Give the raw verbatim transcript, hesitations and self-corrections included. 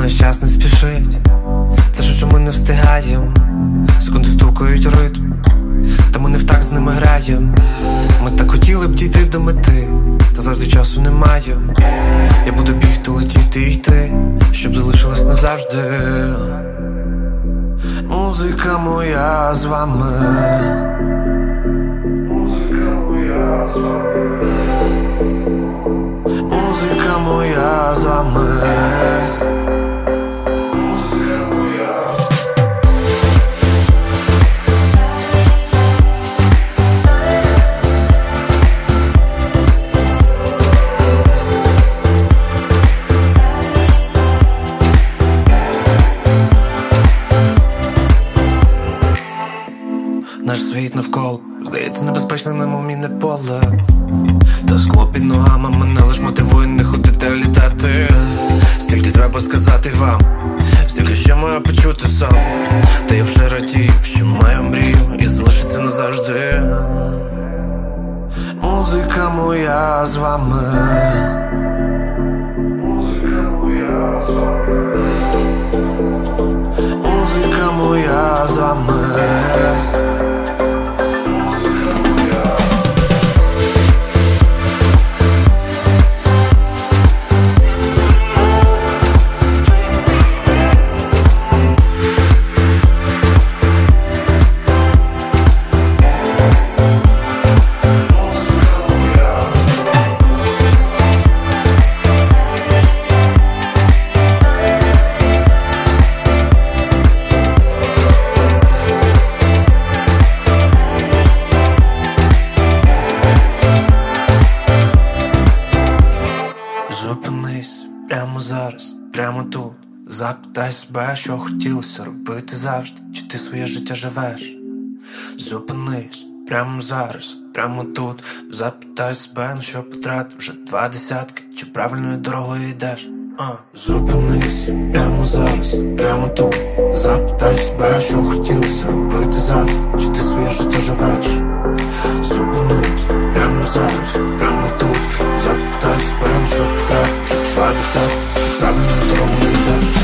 мною час не спішить. Це ж чому ми не встигаєм. Секунди стукають у ритм, та ми не в так з ними граєм. Ми так хотіли б дійти до мети, та завжди часу немає. Я буду бігти, летіти і йти, щоб залишилось назавжди. Музика моя з вами. Музика моя з вами. Музика моя з вами. Наш світ навколо здається небезпечним, немов мінне поле. Та скло під ногами мене лиш мотивує не ходити, а літати. Стільки треба сказати вам, стільки ще маю почути сам. Та я вже радію, що маю мрію і залишиться назавжди. Музика моя з вами. Музика моя з вами. Музика моя з вами. Зупинись прямо зараз, прямо тут. Запитай себе, що хотілося робити завжди. Чи ти своє життя живеш? Зупинись прямо зараз, прямо тут. Запитай себе, на що потратив вже два десятки. Чи правильною дорогою йдеш? А. Зупинись прямо зараз, прямо тут. Запитай себе, що хотілося робити завжди. Чи ти своє життя живеш? Зупинись прямо зараз, прямо тут. Запитай себе, на що потратив вже два десятки. Чи правильною дорогою йдеш?